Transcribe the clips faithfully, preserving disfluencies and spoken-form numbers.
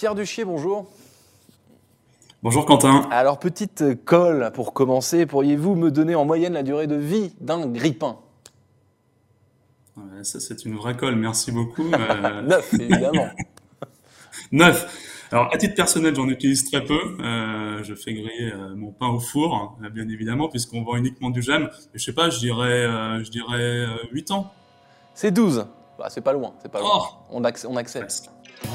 Pierre Duchier, bonjour. Bonjour Quentin. Alors, petite colle pour commencer, pourriez-vous me donner en moyenne la durée de vie d'un grille-pain? Euh, Ça, c'est une vraie colle, merci beaucoup. Euh, Neuf, évidemment. neuf. Alors, à titre personnel, j'en utilise très peu. Euh, je fais griller euh, mon pain au four, hein, bien évidemment, puisqu'on vend uniquement du gemme. Mais je sais pas, je dirais, euh, je dirais euh, huit ans. C'est douze. Bah, c'est pas loin, c'est pas loin. Oh, On, ac- on accepte. presque.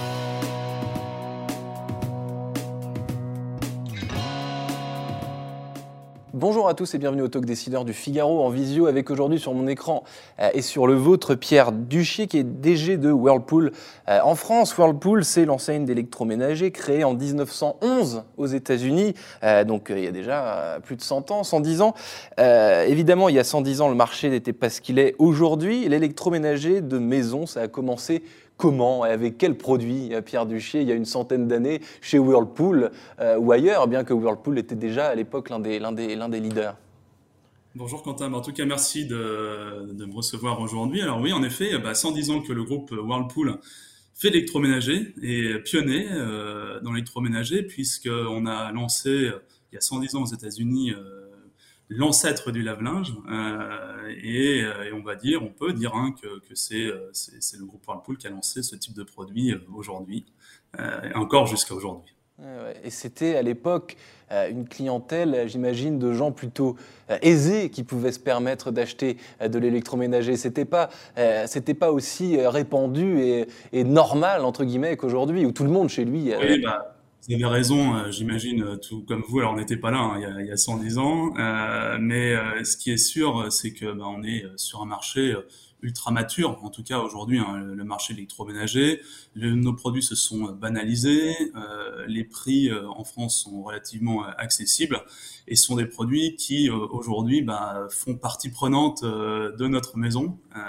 Bonjour à tous et bienvenue au Talk Décideur du Figaro en visio avec aujourd'hui sur mon écran euh, et sur le vôtre Pierre Duchier qui est D G de Whirlpool euh, en France. Whirlpool, c'est l'enseigne d'électroménager créée en dix-neuf cent onze aux États-Unis, euh, donc euh, il y a déjà euh, plus de cent ans, cent dix ans. Euh, évidemment, il y a cent dix ans, le marché n'était pas ce qu'il est aujourd'hui. L'électroménager de maison, ça a commencé comment et avec quel produit, Pierre Duchier, il y a une centaine d'années, chez Whirlpool euh, ou ailleurs, bien que Whirlpool était déjà à l'époque l'un des, l'un des, l'un des leaders. Bonjour Quentin. En tout cas, merci de, de me recevoir aujourd'hui. Alors oui, en effet, bah, cent dix ans que le groupe Whirlpool fait l'électroménager et pionnier euh, dans l'électroménager, puisqu'on a lancé, euh, il y a cent dix ans aux États-Unis, euh, l'ancêtre du lave-linge, euh, et, euh, et on va dire, on peut dire hein, que, que c'est, euh, c'est, c'est le groupe Whirlpool qui a lancé ce type de produit euh, aujourd'hui, euh, et encore jusqu'à aujourd'hui. Ouais, ouais. Et c'était à l'époque euh, une clientèle, j'imagine, de gens plutôt euh, aisés qui pouvaient se permettre d'acheter euh, de l'électroménager. C'était pas, euh, c'était pas aussi euh, répandu et, et normal entre guillemets qu'aujourd'hui, où tout le monde chez lui. Euh, Oui, bah, vous avez raison, euh, j'imagine, euh, tout comme vous. Alors, on n'était pas là hein, il y a, il y a cent dix ans, euh, mais euh, ce qui est sûr, euh, c'est que bah, on est euh, sur un marché euh, ultra mature. En tout cas, aujourd'hui, hein, le le marché de l'électroménager, le- nos produits se sont euh, banalisés, euh, les prix euh, en France sont relativement euh, accessibles, et ce sont des produits qui, euh, aujourd'hui, bah, font partie prenante euh, de notre maison. Euh,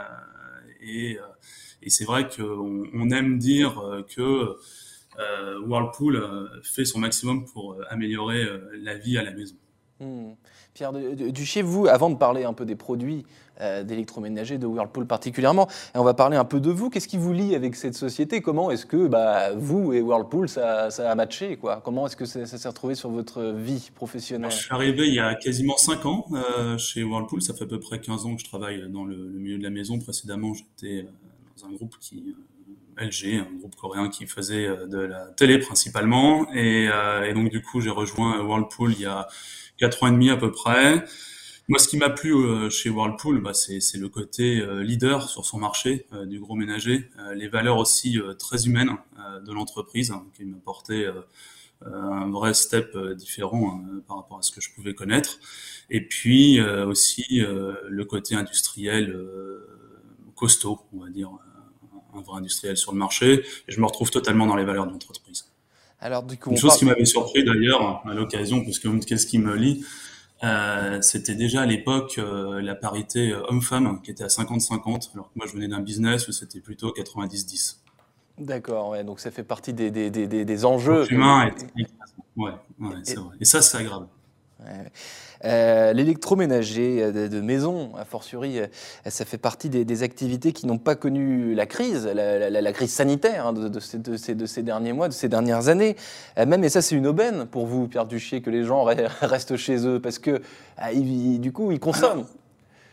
et euh, et c'est vrai qu'on on aime dire euh, que euh, Whirlpool euh, fait son maximum pour euh, améliorer euh, la vie à la maison. Hmm. Pierre Du- Du- Duchier, vous, avant de parler un peu des produits euh, d'électroménager, de Whirlpool particulièrement, et on va parler un peu de vous. Qu'est-ce qui vous lie avec cette société? Comment est-ce que bah, vous et Whirlpool, ça, ça a matché, quoi? Comment est-ce que ça, ça s'est retrouvé sur votre vie Alors, je professionnelle? suis arrivé il y a quasiment cinq ans euh, chez Whirlpool. Ça fait à peu près quinze ans que je travaille dans le, le milieu de la maison. Précédemment, j'étais euh, dans un groupe qui, euh, L G, un groupe coréen qui faisait euh, de la télé principalement. Et, euh, et donc, du coup, j'ai rejoint Whirlpool il y a quatre ans et demi à peu près. Moi, ce qui m'a plu euh, chez Whirlpool, bah, c'est, c'est le côté euh, leader sur son marché euh, du gros ménager, euh, les valeurs aussi euh, très humaines euh, de l'entreprise, hein, qui m'apportaient euh, un vrai step euh, différent hein, par rapport à ce que je pouvais connaître. Et puis euh, aussi euh, le côté industriel euh, costaud, on va dire, un vrai industriel sur le marché. Et je me retrouve totalement dans les valeurs de l'entreprise. Alors, du coup, Une on chose parle. qui m'avait surpris d'ailleurs à l'occasion, puisque qu'est-ce qui me lie, euh, c'était déjà à l'époque euh, la parité euh, homme-femme qui était à cinquante cinquante, alors que moi je venais d'un business où c'était plutôt quatre-vingt-dix dix. D'accord, ouais, donc ça fait partie des, des, des, des- des Donc enjeux. Que vous- l'humain est... Ouais, ouais, c'est et- vrai. Et ça, c'est agréable. ouais. Euh, l'électroménager euh, de, de maison, a fortiori, euh, ça fait partie des, des activités qui n'ont pas connu la crise, la, la- la crise sanitaire hein, de, de ces, de ces- de ces derniers mois, de ces dernières années. Euh, même, et ça c'est une aubaine pour vous, Pierre Duchier, que les gens re- restent chez eux, parce que ah, ils- du coup, ils consomment. Alors,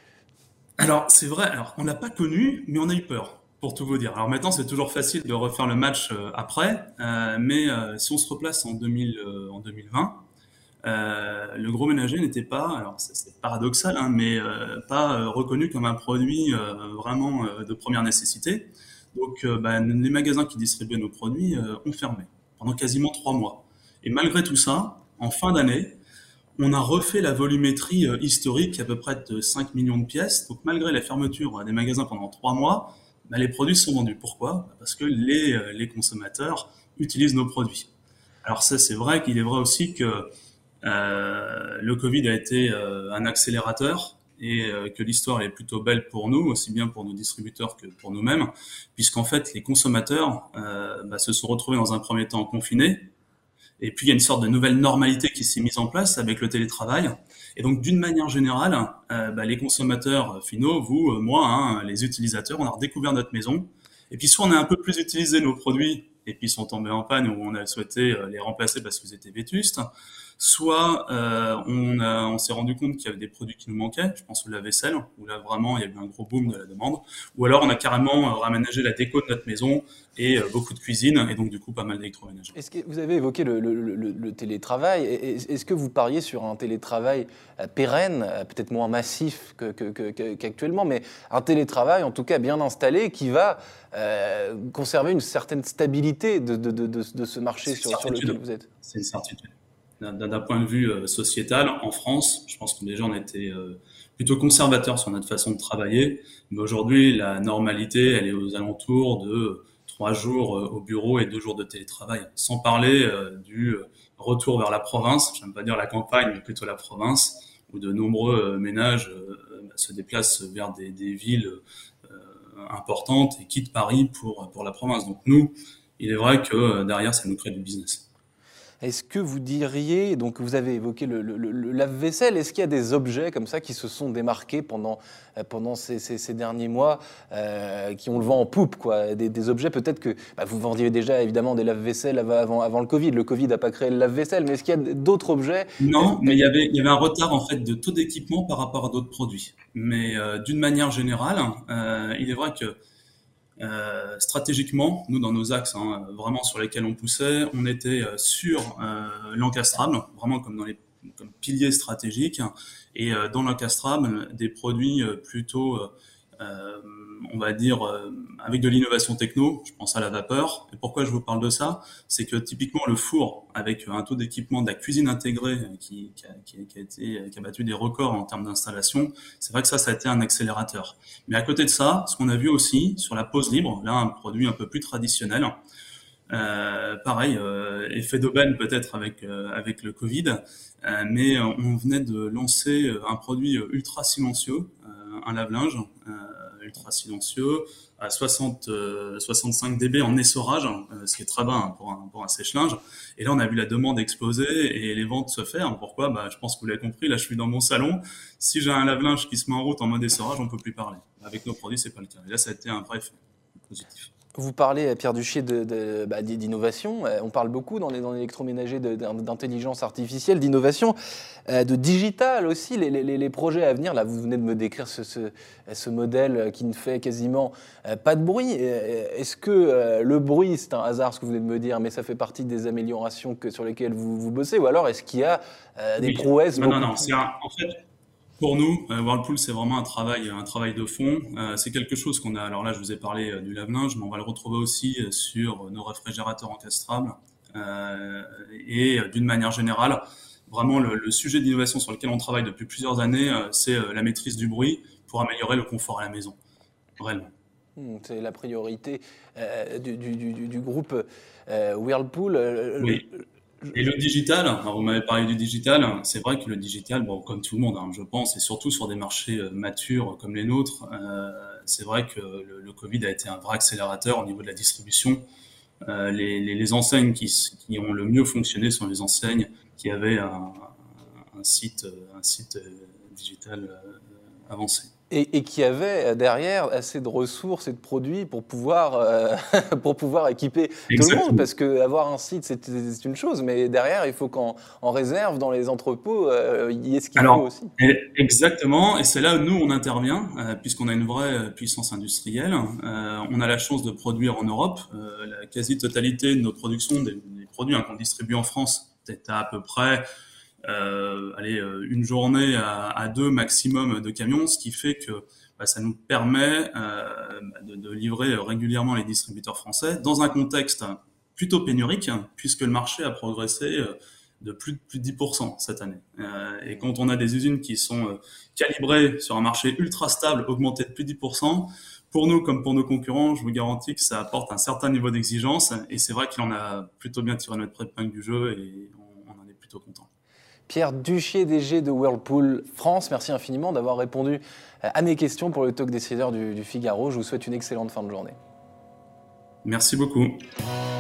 Alors, c'est vrai, alors on l'a pas connu, mais on a eu peur, pour tout vous dire. Alors maintenant, c'est toujours facile de refaire le match euh, après, euh, mais euh, si on se replace en deux mille, euh, en deux mille vingt, euh, le gros ménager n'était pas, alors c'est c'est paradoxal, hein, mais euh, pas euh, reconnu comme un produit euh, vraiment euh, de première nécessité. Donc, euh, bah, les magasins qui distribuaient nos produits euh, ont fermé pendant quasiment trois mois. Et malgré tout ça, en fin d'année, on a refait la volumétrie euh, historique à peu près de cinq millions de pièces. Donc malgré la fermeture euh, des magasins pendant trois mois, bah, les produits sont vendus. Pourquoi? Bah, Parce que les, euh, les consommateurs utilisent nos produits. Alors ça, c'est vrai qu'il est vrai aussi que euh, le Covid a été euh, un accélérateur et euh, que l'histoire est plutôt belle pour nous, aussi bien pour nos distributeurs que pour nous-mêmes, puisqu'en fait les consommateurs euh, bah, se sont retrouvés dans un premier temps confinés. Et puis, il y a une sorte de nouvelle normalité qui s'est mise en place avec le télétravail. Et donc, d'une manière générale, euh, bah, les consommateurs finaux, vous, euh, moi, hein, les utilisateurs, on a redécouvert notre maison. Et puis, soit on a un peu plus utilisé nos produits et puis ils sont tombés en panne, où on a souhaité les remplacer parce qu'ils étaient vétustes. Soit euh, on, a, on s'est rendu compte qu'il y avait des produits qui nous manquaient, je pense au lave-vaisselle, où là vraiment il y a eu un gros boom de la demande. Ou alors on a carrément euh, raménagé la déco de notre maison et euh, beaucoup de cuisine, et donc du coup pas mal d'électroménager. Est-ce que vous avez évoqué le, le, le, le télétravail. Est-ce que vous pariez sur un télétravail pérenne, peut-être moins massif que, que, que, qu'actuellement, mais un télétravail en tout cas bien installé qui va euh, conserver une certaine stabilité de, de, de, de, de ce marché sur, sur lequel vous êtes? C'est une certitude. D'un point de vue euh, sociétal, en France, je pense que déjà on était euh, plutôt conservateur sur notre façon de travailler, mais aujourd'hui la normalité elle est aux alentours de trois jours euh, au bureau et deux jours de télétravail, sans parler euh, du retour vers la province, j'aime pas dire la campagne mais plutôt la province, où de nombreux euh, ménages euh, se déplacent vers des, des villes euh, importantes et quittent Paris pour, pour la province. Donc nous, il est vrai que euh, derrière ça nous crée du business. Est-ce que vous diriez, donc vous avez évoqué le, le, le lave-vaisselle, est-ce qu'il y a des objets comme ça qui se sont démarqués pendant, pendant ces, ces, ces derniers mois, euh, qui ont le vent en poupe, quoi, des, des objets peut-être que bah, vous vendiez déjà évidemment des lave-vaisselle avant, avant le Covid, le Covid n'a pas créé le lave-vaisselle, mais est-ce qu'il y a d'autres objets? Non, mais il y avait, il y avait un retard en fait de taux d'équipement par rapport à d'autres produits. Mais euh, d'une manière générale, euh, il est vrai que Euh, stratégiquement, nous dans nos axes hein, vraiment sur lesquels on poussait, on était euh, sur euh, l'encastrable, vraiment comme dans les comme piliers stratégiques, et euh, dans l'encastrable des produits euh, plutôt, euh, on va dire, euh, avec de l'innovation techno. Je pense à la vapeur. Et pourquoi je vous parle de ça? C'est que typiquement le four, avec un taux d'équipement de la cuisine intégrée qui, qui, a, qui, a, qui, a été, qui a battu des records en termes d'installation, c'est vrai que ça, ça a été un accélérateur. Mais à côté de ça, ce qu'on a vu aussi sur la pause libre, là un produit un peu plus traditionnel, euh, pareil, euh, effet d'aubaine peut-être avec euh, avec le Covid, euh, mais on venait de lancer un produit ultra silencieux, euh, un lave-linge euh, ultra silencieux à soixante, euh, soixante-cinq décibels en essorage, euh, ce qui est très bas hein, pour un pour un sèche-linge. Et là, on a vu la demande exploser et les ventes se faire. Pourquoi? Bah, je pense que vous l'avez compris. Là, je suis dans mon salon. Si j'ai un lave-linge qui se met en route en mode essorage, on peut plus parler. Avec nos produits, c'est pas le cas. Et là, ça a été un vrai effet positif. Vous parlez, Pierre Duchier, de, de, bah, d'innovation. On parle beaucoup dans, les, dans l'électroménager de, d'intelligence artificielle, d'innovation, euh, de digital aussi. Les, les, les projets à venir, là, vous venez de me décrire ce, ce, ce modèle qui ne fait quasiment euh, pas de bruit. Est-ce que euh, le bruit, c'est un hasard, ce que vous venez de me dire, mais ça fait partie des améliorations que, sur lesquelles vous, vous bossez? Ou alors, est-ce qu'il y a euh, des oui. prouesses Non, non, non. C'est un, en fait, pour nous, euh, Whirlpool, c'est vraiment un travail, un travail de fond. Euh, c'est quelque chose qu'on a. Alors là, je vous ai parlé euh, du lave-linge, mais on va le retrouver aussi euh, sur nos réfrigérateurs encastrables. Euh, et euh, d'une manière générale, vraiment le, le sujet d'innovation sur lequel on travaille depuis plusieurs années, euh, c'est euh, la maîtrise du bruit pour améliorer le confort à la maison. Réellement. C'est la priorité euh, du, du, du, du groupe euh, Whirlpool. Euh, oui. Et le digital, alors vous m'avez parlé du digital, c'est vrai que le digital, bon, comme tout le monde, hein, je pense, et surtout sur des marchés matures comme les nôtres, euh, c'est vrai que le, le Covid a été un vrai accélérateur au niveau de la distribution. Euh, les, les, les enseignes qui, qui ont le mieux fonctionné sont les enseignes qui avaient un, un site, un site digital avancé. Et, et qui avait derrière assez de ressources et de produits pour pouvoir, euh, pour pouvoir équiper Exactement. Tout le monde. Parce qu'avoir un site, c'est, c'est une chose, mais derrière, il faut qu'en en réserve, dans les entrepôts, euh, il y ait ce qu'il Alors, faut aussi. Exactement, et c'est là où nous, on intervient, euh, puisqu'on a une vraie puissance industrielle. Euh, on a la chance de produire en Europe. Euh, la quasi-totalité de nos productions, des, des produits hein, qu'on distribue en France, peut-être à, à peu près... Euh, allez, une journée à, à deux maximum de camions, ce qui fait que bah, ça nous permet euh, de, de livrer régulièrement les distributeurs français dans un contexte plutôt pénurique, puisque le marché a progressé de plus de, plus de dix pour cent cette année. Euh, et quand on a des usines qui sont calibrées sur un marché ultra stable, augmenté de plus de dix pour cent, pour nous comme pour nos concurrents, je vous garantis que ça apporte un certain niveau d'exigence, et c'est vrai qu'il en a plutôt bien tiré notre épingle du jeu, et on, on en est plutôt content. Pierre Duchier, D G de Whirlpool France, merci infiniment d'avoir répondu à mes questions pour le Talk Décideur du, du Figaro. Je vous souhaite une excellente fin de journée. Merci beaucoup.